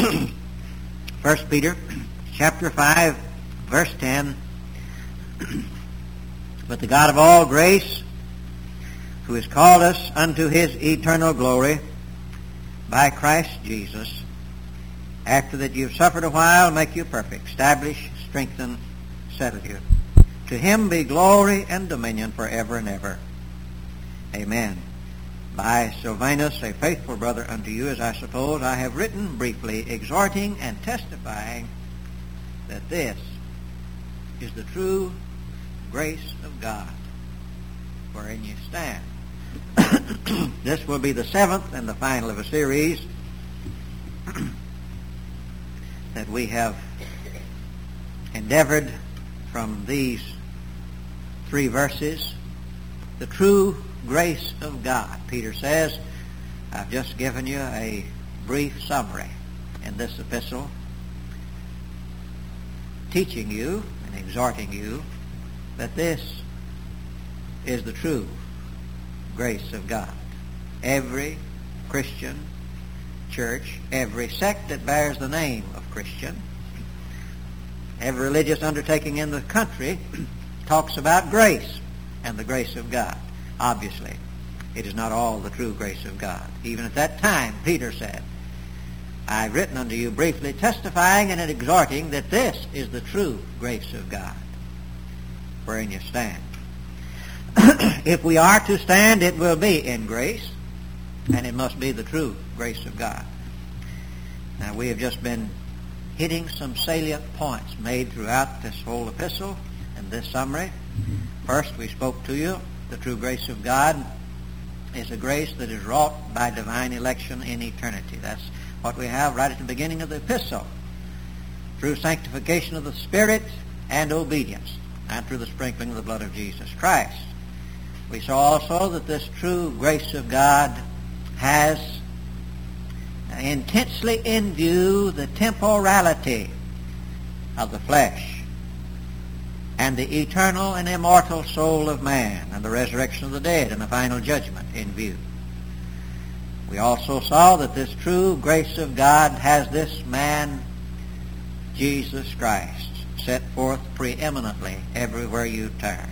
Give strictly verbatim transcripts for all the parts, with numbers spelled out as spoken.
First Peter chapter five, verse ten. But the God of all grace, who has called us unto his eternal glory by Christ Jesus, after that you have suffered a while, make you perfect, establish, strengthen, settle you. To him be glory and dominion forever and ever. Amen. By Silvanus, a faithful brother unto you, as I suppose, I have written briefly, exhorting and testifying that this is the true grace of God, wherein you stand. This will be the seventh and the final of a series that we have endeavored from these three verses. The true grace of God. Peter says, I've just given you a brief summary in this epistle, teaching you and exhorting you that this is the true grace of God. Every Christian church, every sect that bears the name of Christian, every religious undertaking in the country talks about grace and the grace of God. Obviously, it is not all the true grace of God. Even at that time, Peter said, I've written unto you briefly, testifying and exhorting that this is the true grace of God, wherein you stand. If we are to stand, it will be in grace, and it must be the true grace of God. Now, we have just been hitting some salient points made throughout this whole epistle and this summary. First, we spoke to you, the true grace of God is a grace that is wrought by divine election in eternity. That's what we have right at the beginning of the epistle. Through sanctification of the Spirit and obedience, and through the sprinkling of the blood of Jesus Christ. We saw also that this true grace of God has intensely in view the temporality of the flesh and the eternal and immortal soul of man and the resurrection of the dead and the final judgment in view. We also saw that this true grace of God has this man, Jesus Christ, set forth preeminently everywhere you turn.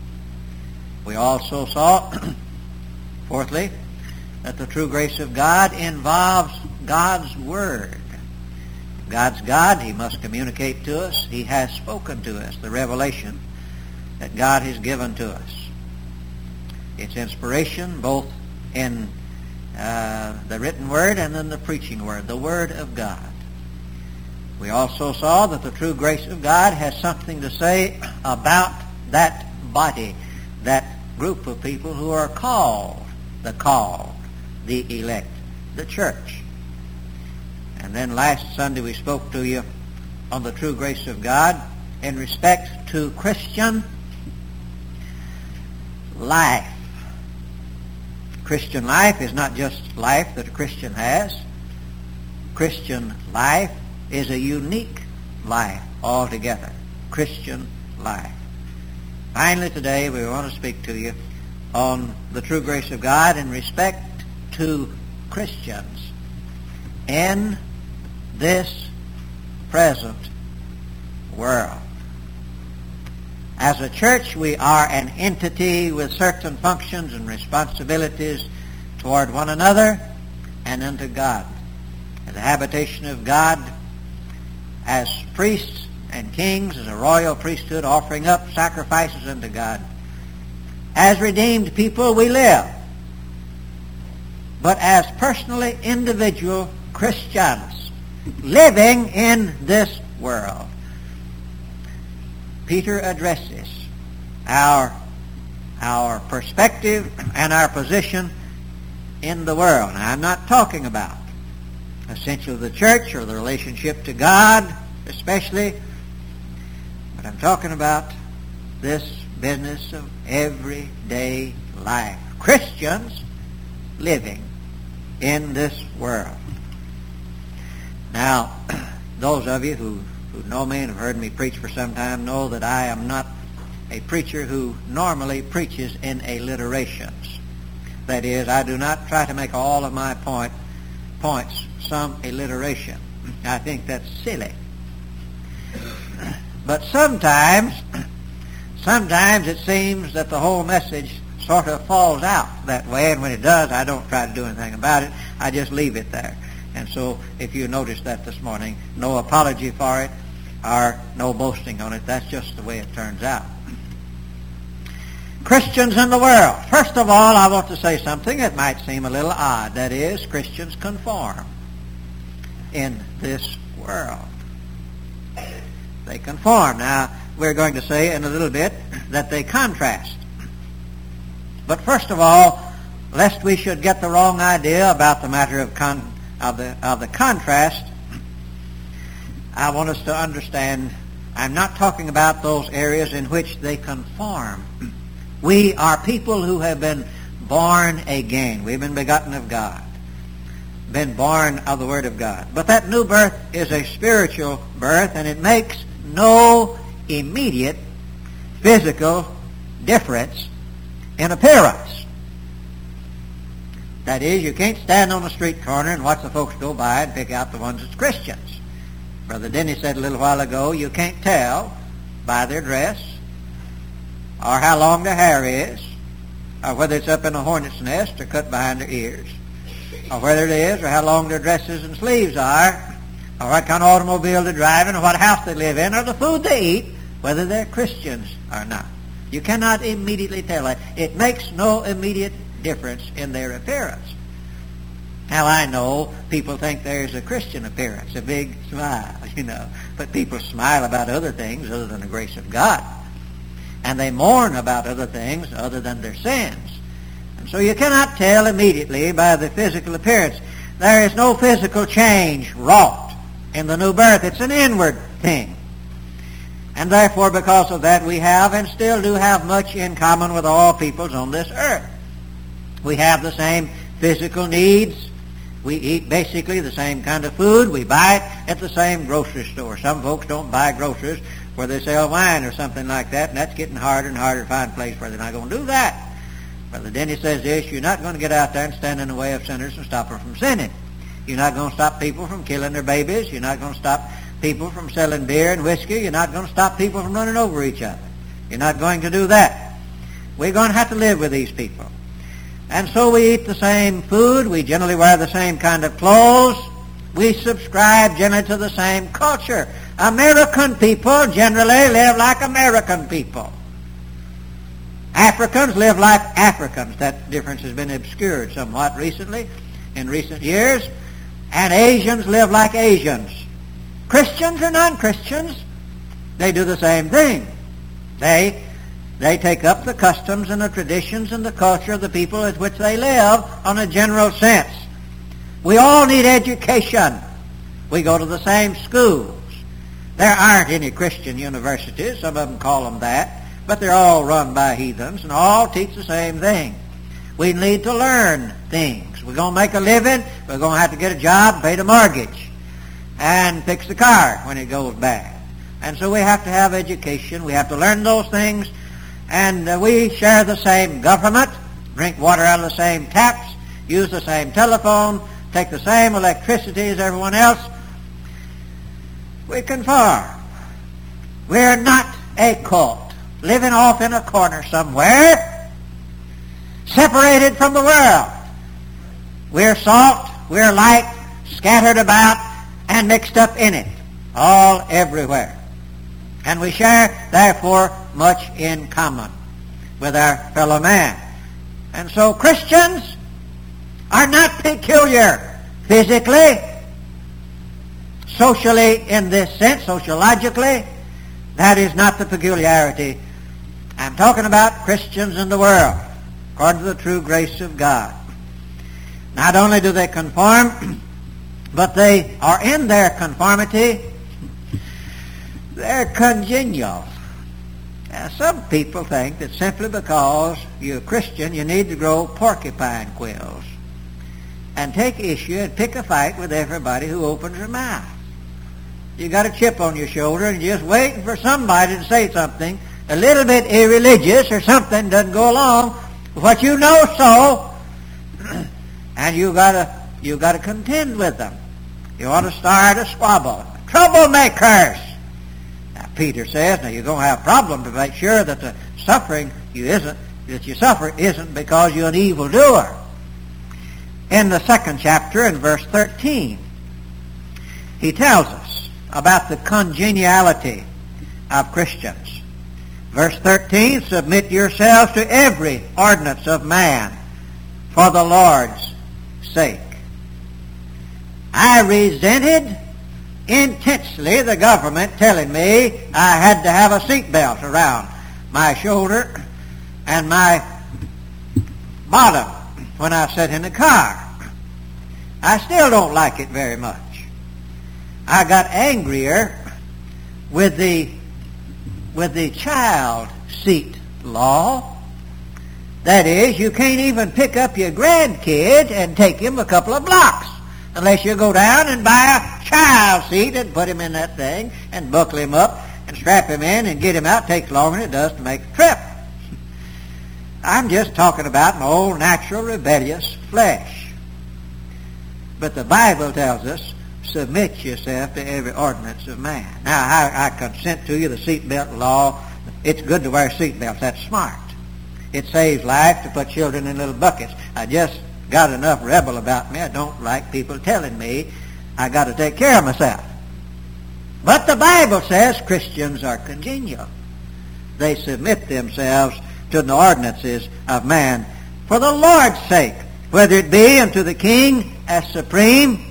We also saw, fourthly, that the true grace of God involves God's Word. God's God, he must communicate to us. He has spoken to us, the revelation that God has given to us. It's inspiration both in uh, the written Word and in the preaching Word, the Word of God. We also saw that the true grace of God has something to say about that body, that group of people who are called, the called, the elect, the church. And then last Sunday we spoke to you on the true grace of God in respect to Christian life. Christian life is not just life that a Christian has. Christian life is a unique life altogether. Christian life. Finally, today we want to speak to you on the true grace of God in respect to Christians in this present world. As a church, we are an entity with certain functions and responsibilities toward one another and unto God. As a habitation of God, as priests and kings, as a royal priesthood offering up sacrifices unto God. As redeemed people, we live. But as personally individual Christians living in this world, Peter addresses our, our perspective and our position in the world. Now, I'm not talking about essentially the church or the relationship to God especially, but I'm talking about this business of everyday life. Christians living in this world. Now, those of you who, who know me and have heard me preach for some time know that I am not a preacher who normally preaches in alliterations. That is, I do not try to make all of my point, points some alliteration. I think that's silly. But sometimes, sometimes it seems that the whole message sort of falls out that way, and when it does, I don't try to do anything about it. I just leave it there. And so, if you noticed that this morning, no apology for it or no boasting on it. That's just the way it turns out. Christians in the world. First of all, I want to say something that might seem a little odd. That is, Christians conform in this world. They conform. Now, we're going to say in a little bit that they contrast. But first of all, lest we should get the wrong idea about the matter of con- of the of the contrast, I want us to understand, I'm not talking about those areas in which they conform. We are people who have been born again. We've been begotten of God, been born of the Word of God. But that new birth is a spiritual birth, and it makes no immediate physical difference in appearance. That is, you can't stand on a street corner and watch the folks go by and pick out the ones that's Christians. Brother Denny said a little while ago, you can't tell by their dress, or how long their hair is, or whether it's up in a hornet's nest or cut behind their ears, or whether it is, or how long their dresses and sleeves are, or what kind of automobile they're driving, or what house they live in, or the food they eat, whether they're Christians or not. You cannot immediately tell that. It makes no immediate difference in their appearance. Now, I know people think there's a Christian appearance, a big smile, you know, but people smile about other things other than the grace of God. And they mourn about other things other than their sins. And so you cannot tell immediately by the physical appearance. There is no physical change wrought in the new birth. It's an inward thing. And therefore, because of that, we have and still do have much in common with all peoples on this earth. We have the same physical needs. We eat basically the same kind of food. We buy it at the same grocery store. Some folks don't buy groceries where they sell wine or something like that, and that's getting harder and harder to find a place where they're not going to do that. Brother Denny says this, you're not going to get out there and stand in the way of sinners and stop them from sinning. You're not going to stop people from killing their babies. You're not going to stop people from selling beer and whiskey. You're not going to stop people from running over each other. You're not going to do that. We're going to have to live with these people. And so we eat the same food. We generally wear the same kind of clothes. We subscribe generally to the same culture. American people generally live like American people. Africans live like Africans. That difference has been obscured somewhat recently, in recent years. And Asians live like Asians. Christians or non-Christians, they do the same thing. They They take up the customs and the traditions and the culture of the people at which they live on a general sense. We all need education. We go to the same schools. There aren't any Christian universities. Some of them call them that. But they're all run by heathens and all teach the same thing. We need to learn things. We're going to make a living. We're going to have to get a job, pay the mortgage, and fix the car when it goes bad. And so we have to have education. We have to learn those things. And uh, we share the same government, drink water out of the same taps, use the same telephone, take the same electricity as everyone else. We conform. We're not a cult, living off in a corner somewhere, separated from the world. We're salt, we're light, scattered about, and mixed up in it, all everywhere. And we share, therefore, much in common with our fellow man. And so Christians are not peculiar physically, socially in this sense, sociologically. That is not the peculiarity. I'm talking about Christians in the world, according to the true grace of God. Not only do they conform, but they are in their conformity, they're congenial. Now, some people think that simply because you're a Christian, you need to grow porcupine quills and take issue and pick a fight with everybody who opens their mouth. You got a chip on your shoulder and you're just waiting for somebody to say something a little bit irreligious or something doesn't go along with what you know so, and you gotta you gotta contend with them. You want to start a squabble. Troublemakers! Now, Peter says, now you're going to have a problem to make sure that the suffering you isn't, that you suffer isn't because you're an evildoer. In the second chapter, in verse thirteen, he tells us about the congeniality of Christians. Verse thirteen, submit yourselves to every ordinance of man for the Lord's sake. I resented intensely the government telling me I had to have a seatbelt around my shoulder and my bottom when I sat in the car. I still don't like it very much. I got angrier with the with the child seat law. That is, you can't even pick up your grandkid and take him a couple of blocks unless you go down and buy a child seat and put him in that thing and buckle him up and strap him in and get him out. It takes longer than it does to make the trip. I'm just talking about my old natural rebellious flesh. But the Bible tells us, submit yourself to every ordinance of man. Now, I, I consent to you, the seatbelt law. It's good to wear seatbelts. That's smart. It saves life to put children in little buckets. I just got enough rebel about me. I don't like people telling me I got to take care of myself. But the Bible says Christians are congenial. They submit themselves to the ordinances of man for the Lord's sake, whether it be unto the king as supreme,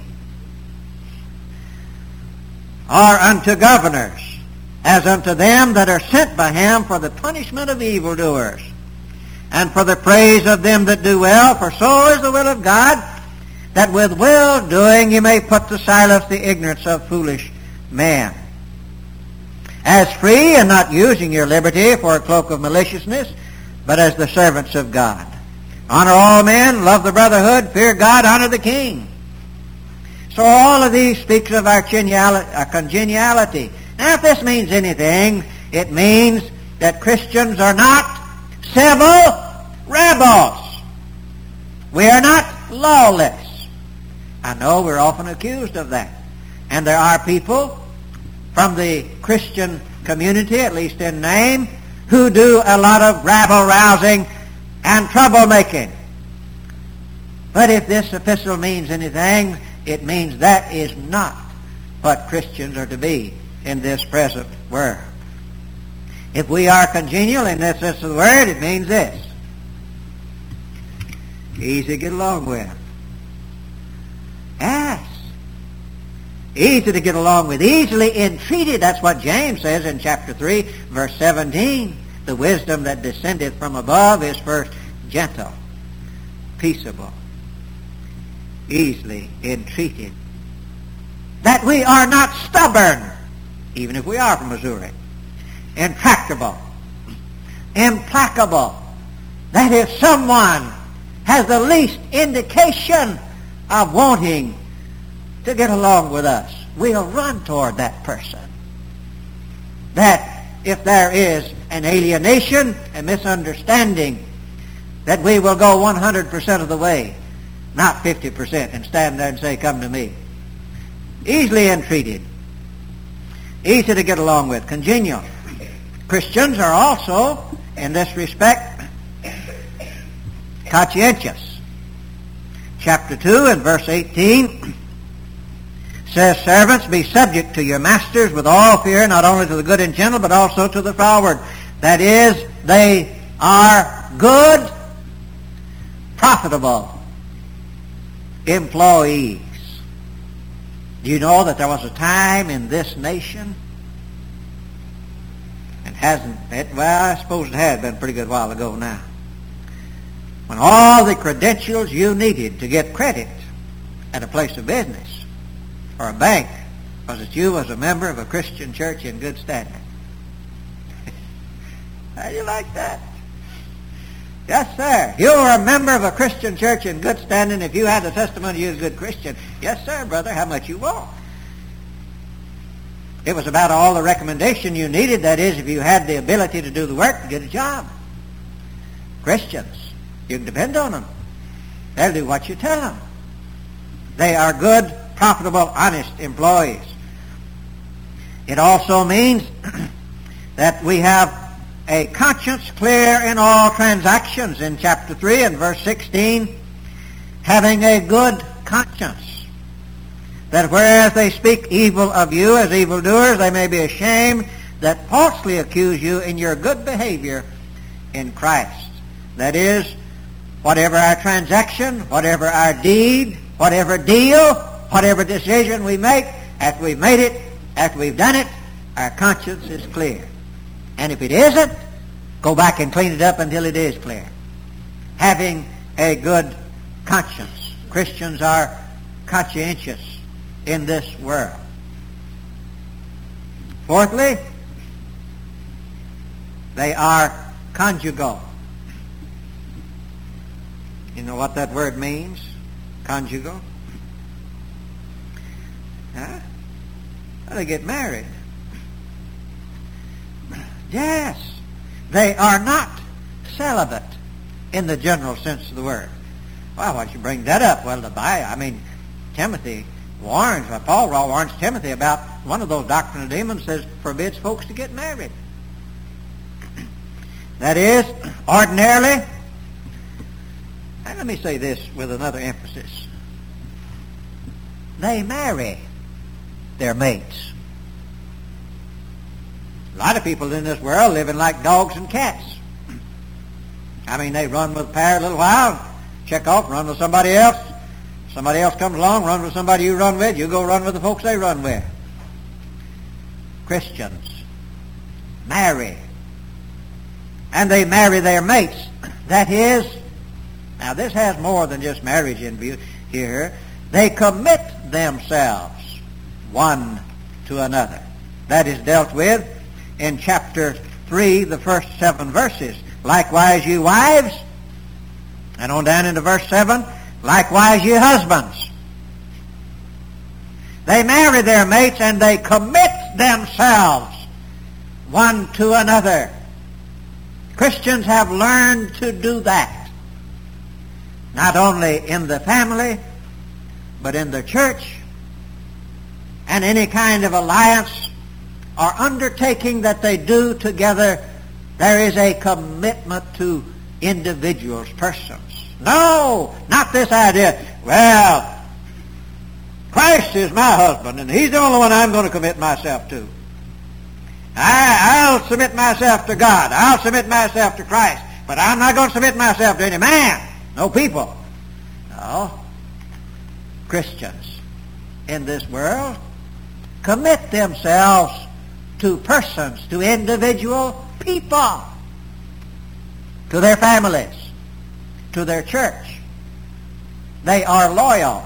or unto governors, as unto them that are sent by him for the punishment of evildoers, and for the praise of them that do well, for so is the will of God, that with well-doing you may put to silence the ignorance of foolish men. As free, and not using your liberty for a cloak of maliciousness, but as the servants of God. Honor all men, love the brotherhood, fear God, honor the king. So all of these speaks of our congeniality. Now, if this means anything, it means that Christians are not civil rebels. We are not lawless. I know we're often accused of that. And there are people from the Christian community, at least in name, who do a lot of rabble-rousing and troublemaking. But if this epistle means anything, it means that is not what Christians are to be in this present world. If we are congenial in this sense of the word, it means this: easy to get along with. Yes. Easy to get along with. Easily entreated. That's what James says in chapter three, verse seventeen. The wisdom that descendeth from above is first gentle, peaceable, easily entreated. That we are not stubborn, even if we are from Missouri. Intractable, implacable. That if someone has the least indication of wanting to get along with us, we'll run toward that person. That if there is an alienation, a misunderstanding, that we will go one hundred percent of the way, not fifty percent, and stand there and say, come to me. Easily entreated. Easy to get along with. Congenial. Christians are also, in this respect, conscientious. Chapter two and verse eighteen says, servants, be subject to your masters with all fear, not only to the good and gentle, but also to the froward. That is, they are good, profitable employees. Do you know that there was a time in this nation, and hasn't it? Well, I suppose it had been a pretty good while ago now, when all the credentials you needed to get credit at a place of business or a bank was that you was a member of a Christian church in good standing. How do you like that? Yes, sir. You were a member of a Christian church in good standing if you had the testimony you was a good Christian. Yes, sir, brother. How much you want? It was about all the recommendation you needed. That is, if you had the ability to do the work to get a job. Christians, you can depend on them. They'll do what you tell them. They are good profitable, honest employees. It also means that we have a conscience clear in all transactions in chapter three and verse sixteen, having a good conscience, that whereas they speak evil of you as evildoers, they may be ashamed that falsely accuse you in your good behavior in Christ. That is, whatever our transaction, whatever our deed, whatever deal, whatever decision we make, after we've made it, after we've done it, our conscience is clear. And if it isn't, go back and clean it up until it is clear. Having a good conscience. Christians are conscientious in this world. Fourthly, they are conjugal. You know what that word means? Conjugal? Huh? Well, they get married. Yes. They are not celibate in the general sense of the word. Well, why don't you bring that up? Well, the Bible, I mean, Timothy warns, uh, Paul warns Timothy about one of those doctrinal demons says forbids folks to get married. That is, ordinarily, and let me say this with another emphasis, they marry their mates. A lot of people in this world living like dogs and cats. I mean, they run with a pair a little while, check off, run with somebody else. Somebody else comes along, run with somebody you run with. You go run with the folks they run with. Christians marry. And they marry their mates. That is, now this has more than just marriage in view here. They commit themselves one to another. That is dealt with in chapter three, the first seven verses. Likewise, you wives, and on down into verse seven, likewise, you husbands. They marry their mates and they commit themselves one to another. Christians have learned to do that. Not only in the family, but in the church, and any kind of alliance or undertaking that they do together, there is a commitment to individuals, persons. No, not this idea, well, Christ is my husband, and he's the only one I'm going to commit myself to. I, I'll submit myself to God. I'll submit myself to Christ. But I'm not going to submit myself to any man. No people. No. Christians in this world commit themselves to persons, to individual people, to their families, to their church. They are loyal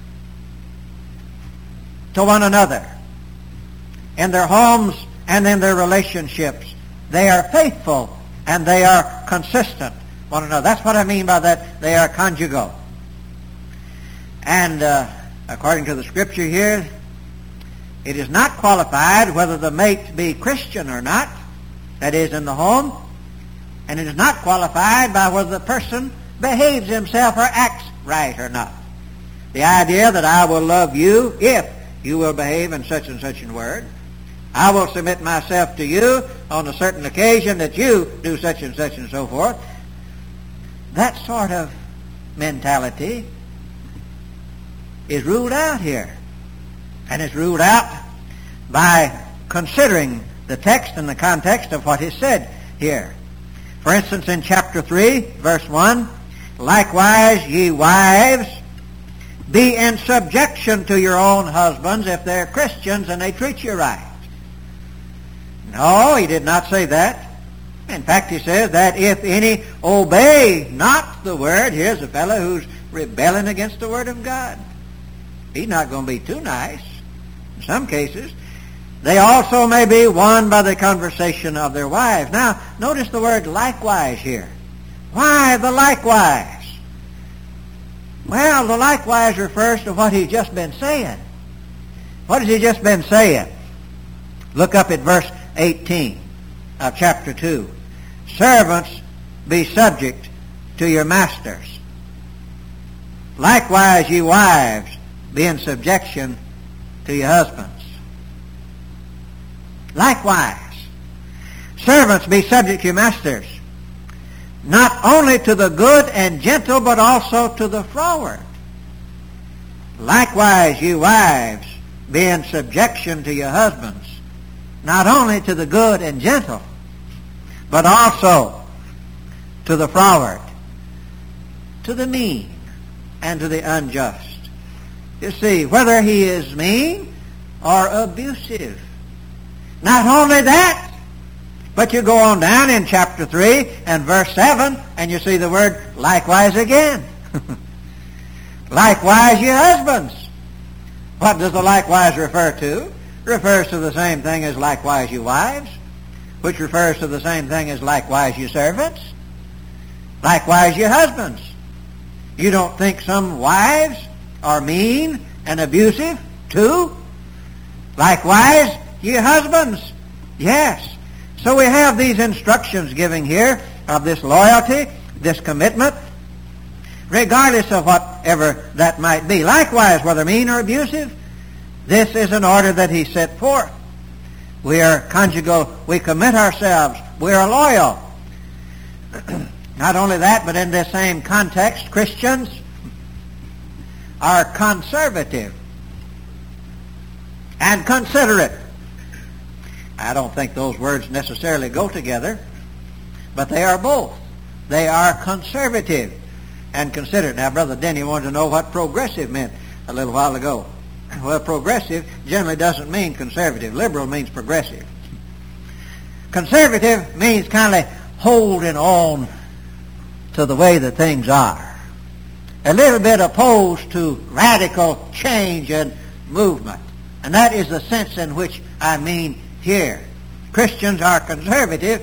to one another. In their homes and in their relationships, they are faithful and they are consistent one another. That's what I mean by that. They are conjugal. And uh, according to the Scripture here, it is not qualified whether the mate be Christian or not, that is, in the home, and it is not qualified by whether the person behaves himself or acts right or not. The idea that I will love you if you will behave in such and such a word. I will submit myself to you on a certain occasion that you do such and such and so forth. That sort of mentality is ruled out here. And it's ruled out by considering the text and the context of what is said here. For instance, in chapter three, verse one, likewise, ye wives, be in subjection to your own husbands if they're Christians and they treat you right. No, he did not say that. In fact, he says that if any obey not the word, here's a fellow who's rebelling against the word of God. He's not going to be too nice. In some cases, they also may be won by the conversation of their wives. Now, notice the word likewise here. Why the likewise? Well, the likewise refers to what he's just been saying. What has he just been saying? Look up at verse eighteen of chapter two. Servants, be subject to your masters. Likewise, ye wives, be in subjection to your husbands. Likewise, servants, be subject to your masters, not only to the good and gentle, but also to the froward. Likewise, you wives, be in subjection to your husbands, not only to the good and gentle, but also to the froward, to the mean, and to the unjust. You see, whether he is mean or abusive. Not only that, but you go on down in chapter three and verse seven, and you see the word likewise again. Likewise, ye husbands. What does the likewise refer to? Refers to the same thing as likewise, you wives, which refers to the same thing as likewise, you servants. Likewise, you husbands. You don't think some wives are mean and abusive too? Likewise, ye husbands. Yes. So we have these instructions giving here of this loyalty, this commitment, regardless of whatever that might be. Likewise, whether mean or abusive, this is an order that he set forth. We are conjugal. We commit ourselves. We are loyal. Not only that, but in this same context, Christians are conservative and considerate. I don't think those words necessarily go together, but they are both. They are conservative and considerate. Now, Brother Denny wanted to know what progressive meant a little while ago. Well, progressive generally doesn't mean conservative. Liberal means progressive. Conservative means kind of holding on to the way that things are. A little bit opposed to radical change and movement. And that is the sense in which I mean here. Christians are conservative.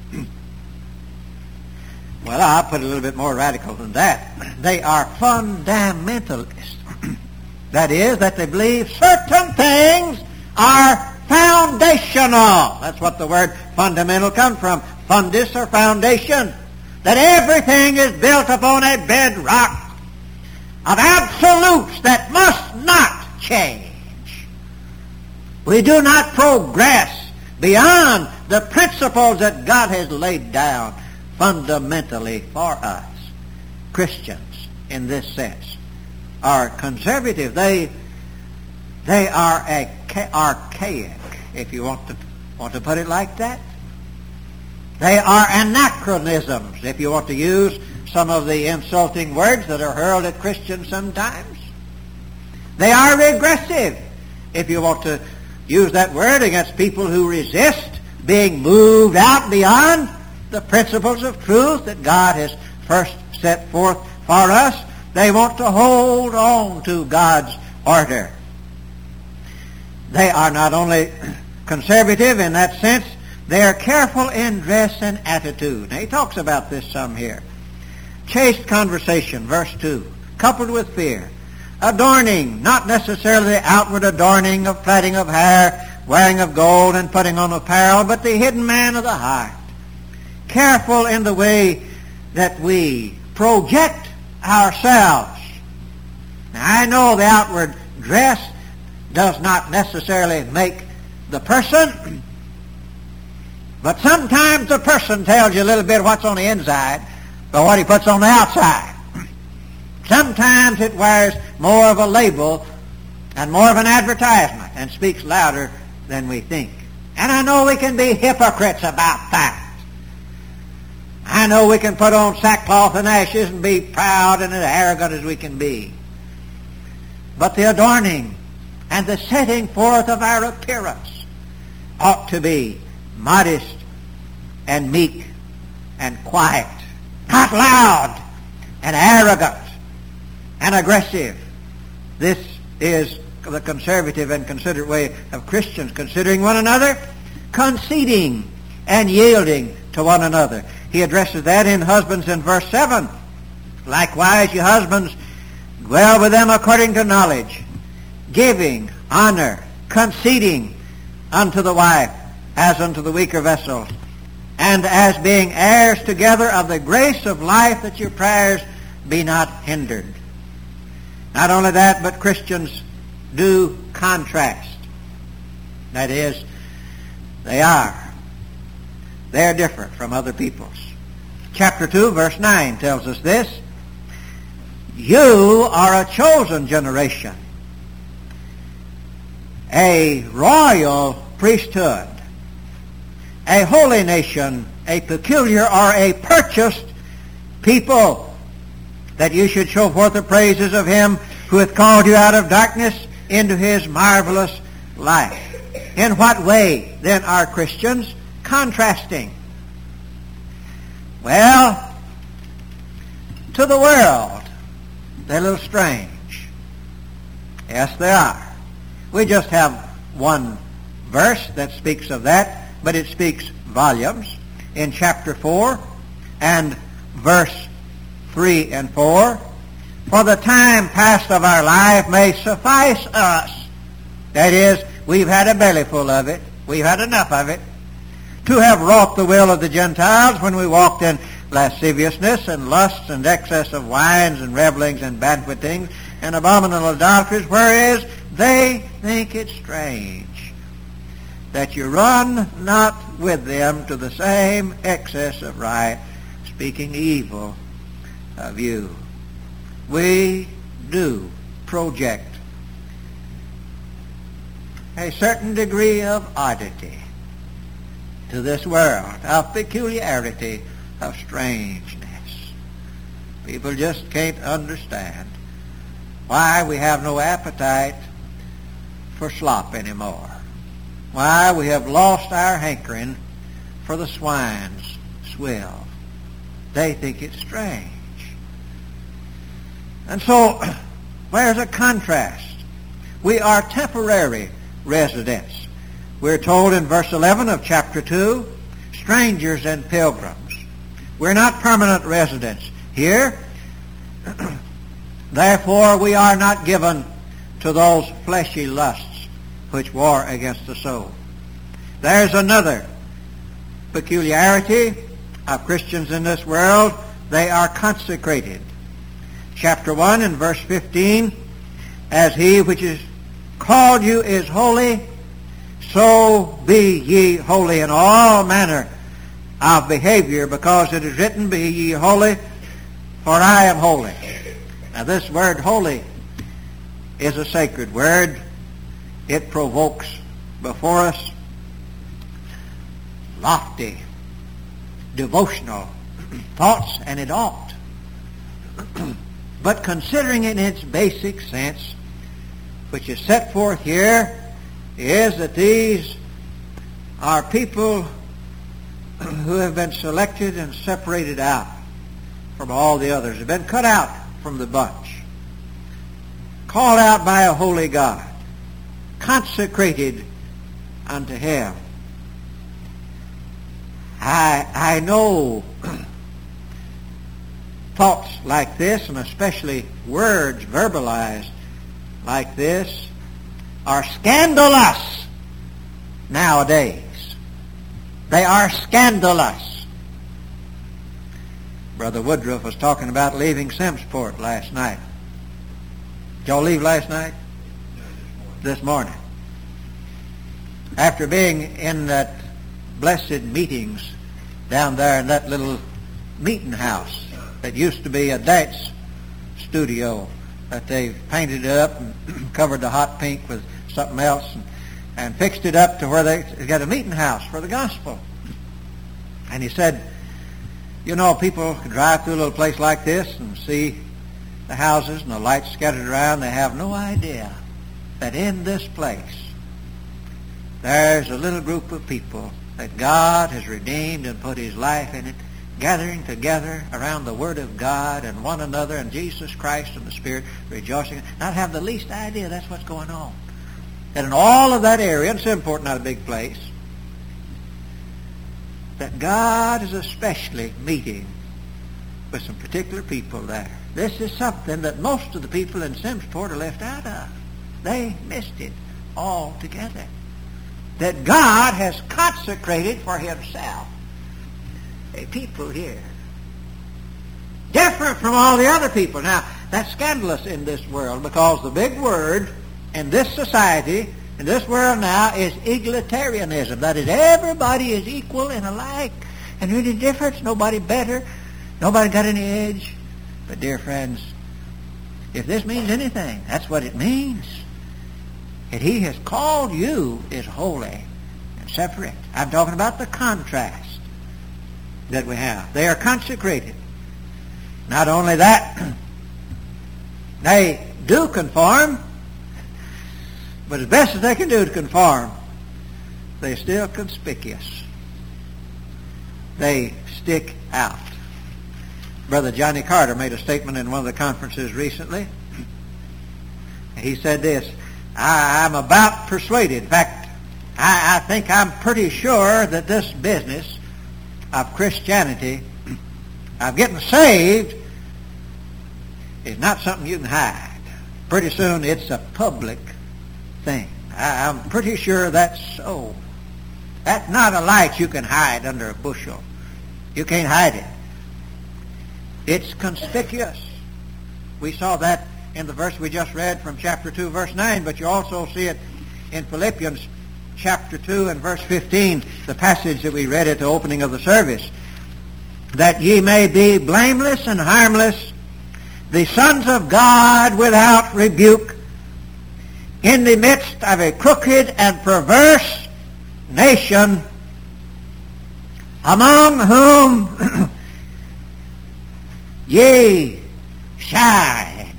Well, I'll put it a little bit more radical than that. They are fundamentalists. That is, that they believe certain things are foundational. That's what the word fundamental comes from. Fundus, or foundation. That everything is built upon a bedrock of absolutes that must not change. We do not progress beyond the principles that God has laid down fundamentally for us. Christians, in this sense, are conservative. They they are archaic, if you want to want to put it like that. They are anachronisms, if you want to use some of the insulting words that are hurled at Christians sometimes. They are regressive, if you want to use that word against people who resist being moved out beyond the principles of truth that God has first set forth for us. They want to hold on to God's order. They are not only conservative in that sense, they are careful in dress and attitude. Now, he talks about this some here. Chaste conversation, verse two, coupled with fear. Adorning, not necessarily the outward adorning of plaiting of hair, wearing of gold, and putting on apparel, but the hidden man of the heart. Careful in the way that we project ourselves. Now, I know the outward dress does not necessarily make the person, but sometimes the person tells you a little bit what's on the inside by what he puts on the outside. Sometimes it wears more of a label and more of an advertisement and speaks louder than we think. And I know we can be hypocrites about that. I know we can put on sackcloth and ashes and be proud and as arrogant as we can be. But the adorning and the setting forth of our appearance ought to be modest and meek and quiet, not loud and arrogant and aggressive. This is the conservative and considerate way of Christians considering one another, conceding and yielding to one another. He addresses that in husbands in verse seven. Likewise, you husbands, dwell with them according to knowledge, giving honor, conceding unto the wife as unto the weaker vessel, and as being heirs together of the grace of life, that your prayers be not hindered. Not only that, but Christians do contrast. That is, they are. They're different from other peoples. Chapter two, verse nine tells us this. You are a chosen generation, a royal priesthood, a holy nation, a peculiar or a purchased people, that you should show forth the praises of him who hath called you out of darkness into his marvelous light. In what way, then, are Christians contrasting? Well, to the world, they're a little strange. Yes, they are. We just have one verse that speaks of that, but it speaks volumes. In chapter four and verse three and four, for the time past of our life may suffice us. That is, we've had a bellyful of it. We've had enough of it. To have wrought the will of the Gentiles when we walked in lasciviousness and lusts and excess of wines and revellings and banquetings and abominable idolatries, whereas they think it strange that you run not with them to the same excess of riot, speaking evil of you. We do project a certain degree of oddity to this world, of peculiarity, of strangeness. People just can't understand why we have no appetite for slop anymore, why we have lost our hankering for the swine's swill. They think it's strange. And so, there's a contrast. We are temporary residents. We're told in verse eleven of chapter two, strangers and pilgrims. We're not permanent residents here. Therefore, we are not given to those fleshy lusts which war against the soul. There's another peculiarity of Christians in this world. They are consecrated. Chapter one and verse fifteen, as he which is called you is holy, so be ye holy in all manner of behavior, because it is written, be ye holy, for I am holy. Now this word holy is a sacred word. It provokes before us lofty, devotional thoughts, and it ought. But considering in its basic sense, which is set forth here, is that these are people who have been selected and separated out from all the others, have been cut out from the bunch, called out by a holy God, consecrated unto him. I, I know thoughts like this, and especially words verbalized like this, are scandalous nowadays. They are scandalous. Brother Woodruff was talking about leaving Simpsport last night. Did y'all leave last night? This morning. After being in that blessed meetings down there in that little meeting house that used to be a dance studio that they've painted up and covered the hot pink with something else and, and fixed it up to where they got a meeting house for the gospel. And he said, you know, people can drive through a little place like this and see the houses and the lights scattered around. They have no idea that in this place there's a little group of people that God has redeemed and put his life in it, gathering together around the Word of God and one another and Jesus Christ and the Spirit, rejoicing, not have the least idea that's what's going on. And in all of that area, and Simport, not a big place, that God is especially meeting with some particular people there. This is something that most of the people in Simport are left out of. They missed it altogether. That God has consecrated for himself a people here, different from all the other people. Now, That's scandalous in this world, because the big word in this society, in this world now, is egalitarianism. That is, everybody is equal and alike. And there's any difference, nobody better, nobody got any edge. But dear friends, if this means anything, that's what it means. That He has called you is holy and separate. I'm talking about the contrast that we have. They are consecrated. Not only that, they do conform, but as best as they can do to conform, they're still conspicuous. They stick out. Brother Johnny Carter made a statement in one of the conferences recently. He said this, I, I'm about persuaded. In fact, I, I think I'm pretty sure that this business of Christianity, of getting saved, is not something you can hide. Pretty soon it's a public thing. I, I'm pretty sure that's so. That's not a light you can hide under a bushel. You can't hide it. It's conspicuous. We saw that in the verse we just read from chapter two, verse nine, but you also see it in Philippians chapter two and verse fifteen, the passage that we read at the opening of the service. That ye may be blameless and harmless, the sons of God without rebuke, in the midst of a crooked and perverse nation, among whom ye shine.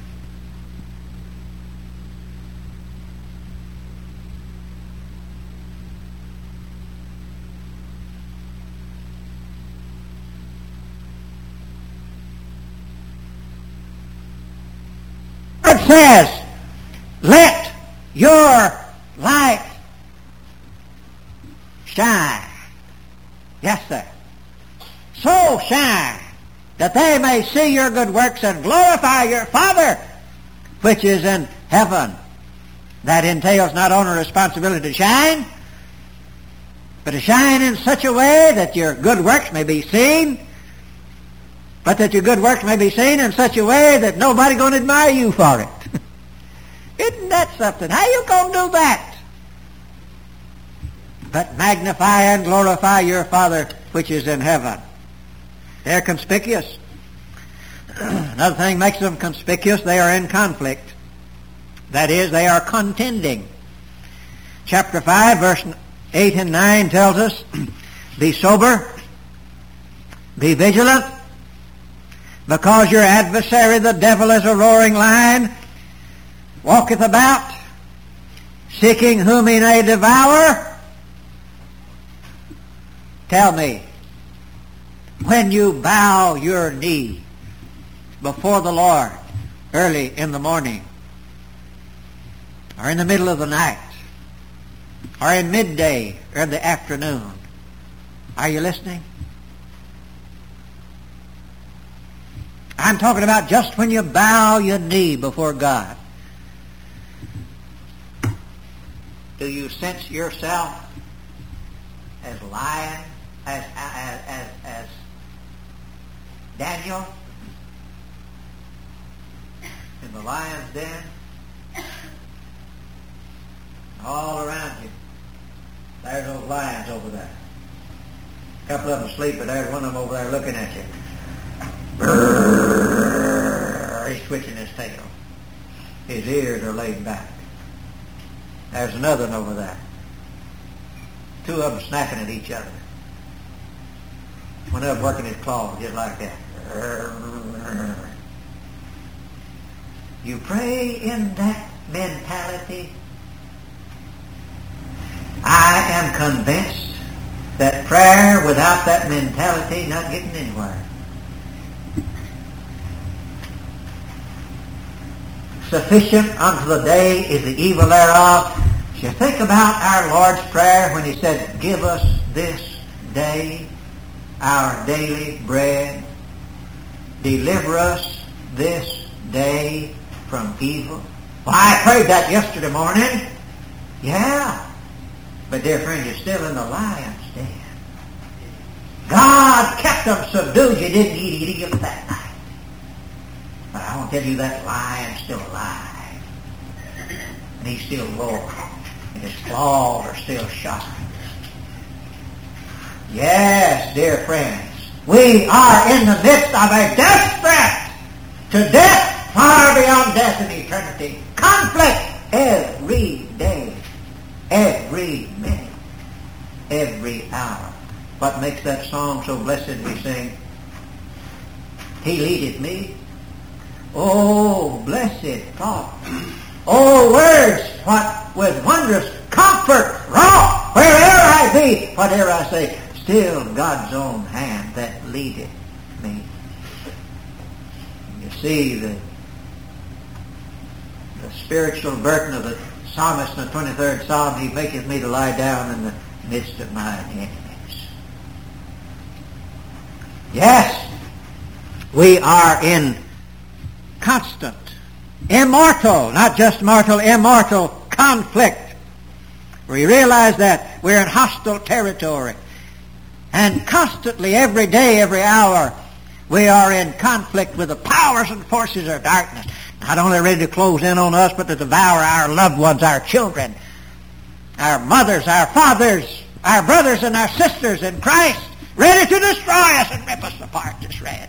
It says, let your light shine. Yes, sir. So shine that they may see your good works and glorify your Father which is in heaven. That entails not only responsibility to shine, but to shine in such a way that your good works may be seen, but that your good works may be seen in such a way that nobody going to admire you for it. Isn't that something? How you going to do that? But magnify and glorify your Father which is in heaven. They're conspicuous. Another thing makes them conspicuous, they are in conflict. That is, they are contending. Chapter five, verse eight and nine tells us, be sober, be vigilant, because your adversary, the devil, is a roaring lion, walketh about, seeking whom he may devour. Tell me, when you bow your knee before the Lord early in the morning, or in the middle of the night, or in midday, or in the afternoon, are you listening? I'm talking about just when you bow your knee before God. Do you sense yourself as lion, as, as, as, as Daniel in the lion's den? All around you, there's those lions over there. A couple of them asleep, but there's one of them over there looking at you. Brrr, he's switching his tail. His ears are laid back. There's another one over there. Two of them snapping at each other. One of them working his claws just like that. You pray in that mentality. I am convinced that prayer without that mentality not getting anywhere. Sufficient unto the day is the evil thereof. You think about our Lord's Prayer when He said, give us this day our daily bread. Deliver us this day from evil. Well, I prayed that yesterday morning. Yeah. But dear friend, you're still in the lion's den. God kept them subdued. You didn't eat, eat, eat that night. But I want can tell you that lion's still alive. And he's still roaring. And his claws are still sharp. Yes, dear friends, we are in the midst of a death threat to death far beyond death in eternity. Conflict every day, every minute, every hour. What makes that song so blessed we sing? He leadeth me. Oh, blessed thought. Oh, words, what with wondrous comfort wrought, where'er I be, whatever I say, still God's own hand that leadeth me. You see the, the spiritual burden of the psalmist in the twenty-third Psalm, he maketh me to lie down in the midst of mine enemies. Yes, we are in constant, immortal, not just mortal, immortal conflict. We realize that we're in hostile territory. And constantly, every day, every hour, we are in conflict with the powers and forces of darkness. Not only ready to close in on us, but to devour our loved ones, our children, our mothers, our fathers, our brothers and our sisters in Christ, ready to destroy us and rip us apart to shreds.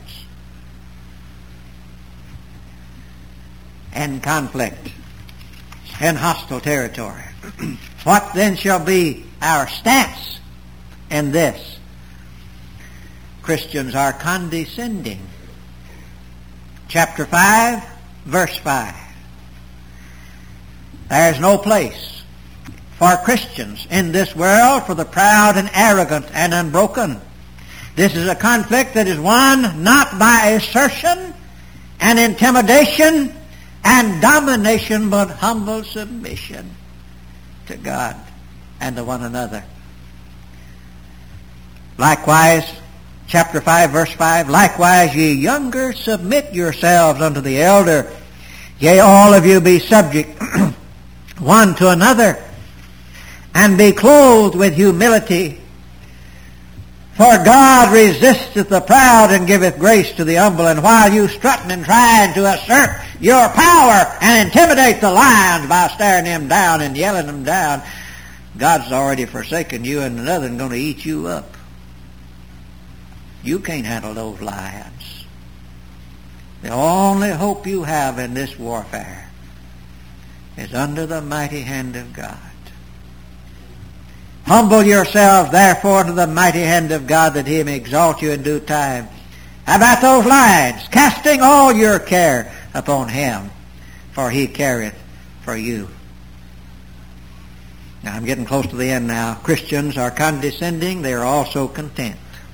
In conflict, in hostile territory. What then shall be our stance in this? Christians are condescending. Chapter five, verse five. There is no place for Christians in this world for the proud and arrogant and unbroken. This is a conflict that is won not by assertion and intimidation and domination, but humble submission to God and to one another. Likewise, chapter five, verse five, likewise ye younger, submit yourselves unto the elder. Yea, all of you be subject one to another, and be clothed with humility. For God resisteth the proud and giveth grace to the humble. And while you strutting and trying to assert your power and intimidate the lions by staring them down and yelling them down, God's already forsaken you, and another is going to eat you up. You can't handle those lions. The only hope you have in this warfare is under the mighty hand of God. Humble yourselves, therefore, to the mighty hand of God, that he may exalt you in due time. How about those lions? Casting all your care upon him, for he careth for you. Now, I'm getting close to the end now. Christians are condescending. They are also content.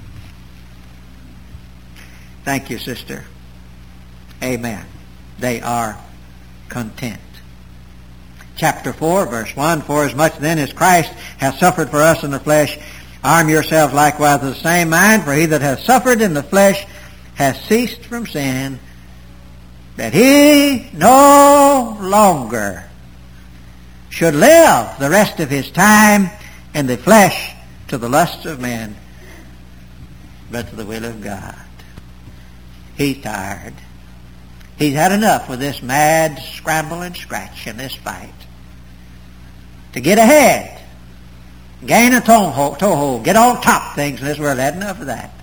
Thank you, sister. Amen. They are content. Chapter four, verse one, for as much then as Christ hath suffered for us in the flesh, arm yourselves likewise with the same mind, for he that hath suffered in the flesh hath ceased from sin, that he no longer should live the rest of his time in the flesh to the lusts of men, but to the will of God. He's tired. He's had enough with this mad scramble and scratch in this fight. To get ahead, gain a toehold, toehold, get on top things in this world. Had enough of that.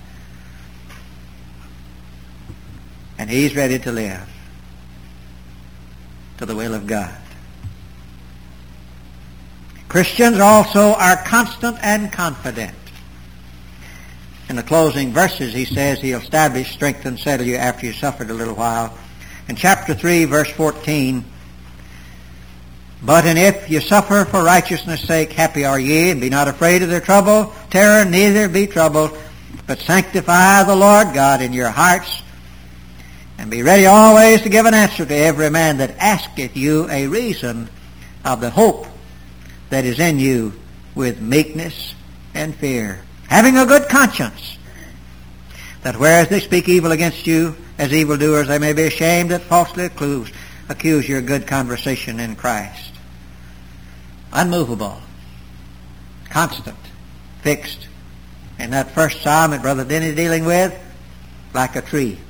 And he's ready to live to the will of God. Christians also are constant and confident. In the closing verses, he says he'll establish, strengthen, settle you after you suffered a little while. In chapter three, verse fourteen, but and if you suffer for righteousness' sake, happy are ye, and be not afraid of their trouble, terror, neither be troubled, but sanctify the Lord God in your hearts, and be ready always to give an answer to every man that asketh you a reason of the hope that is in you with meekness and fear, having a good conscience, that whereas they speak evil against you as evildoers, they may be ashamed that falsely accuse, accuse your good conversation in Christ. Unmovable, constant, fixed. In that first psalm that Brother Denny is dealing with, like a tree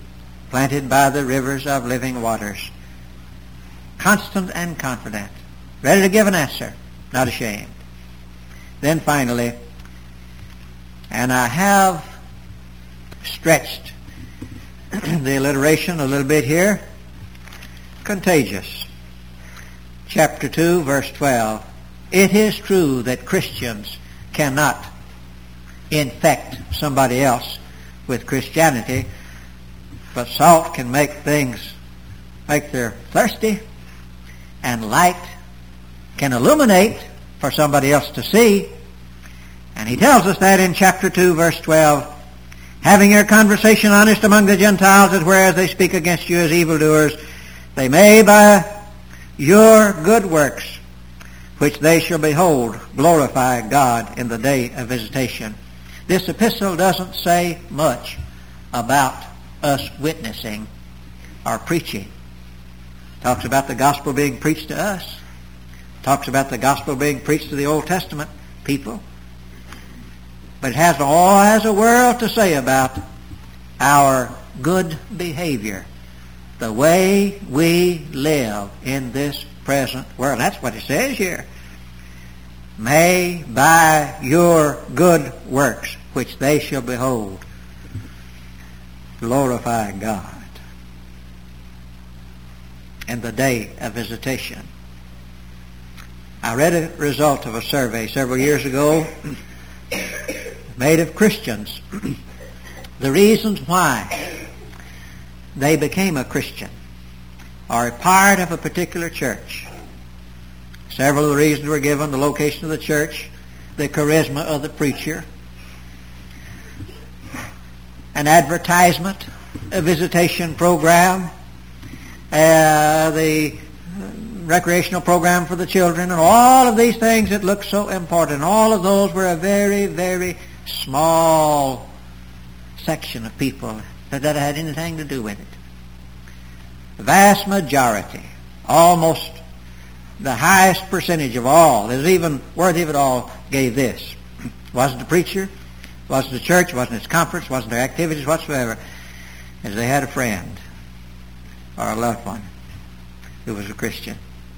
planted by the rivers of living waters. Constant and confident, ready to give an answer, not ashamed. Then finally, and I have stretched the alliteration a little bit here, contagious. Chapter two, verse twelve. It is true that Christians cannot infect somebody else with Christianity, but salt can make things, make them thirsty, and light can illuminate for somebody else to see. And he tells us that in chapter two, verse twelve. Having your conversation honest among the Gentiles, that whereas they speak against you as evildoers, they may by your good works, which they shall behold, glorify God in the day of visitation. This epistle doesn't say much about us witnessing or preaching. It talks about the gospel being preached to us. It talks about the gospel being preached to the Old Testament people. But it has all has a world to say about our good behavior, the way we live in this present world. That's what it says here. May by your good works, which they shall behold, glorify God in the day of visitation. I read a result of a survey several years ago made of Christians. The reasons why they became a Christian or a part of a particular church. Several of the reasons were given: the location of the church, the charisma of the preacher, an advertisement, a visitation program, uh, the recreational program for the children, and all of these things that look so important. All of those were a very, very small section of people that, that had anything to do with it. The vast majority, almost the highest percentage of all, that is even worthy of it all, gave this. Wasn't the preacher, wasn't the church, wasn't its conference, wasn't their activities whatsoever, as they had a friend or a loved one who was a Christian.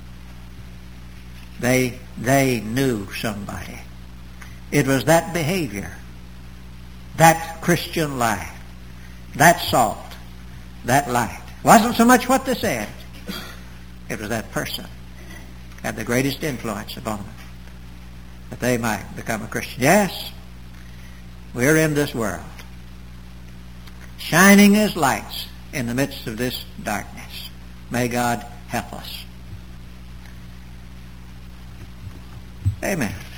They, they knew somebody. It was that behavior, that Christian life, that salt, that light. It wasn't so much what they said. It was that person had the greatest influence upon them, that they might become a Christian. Yes, we're in this world, shining as lights in the midst of this darkness. May God help us. Amen.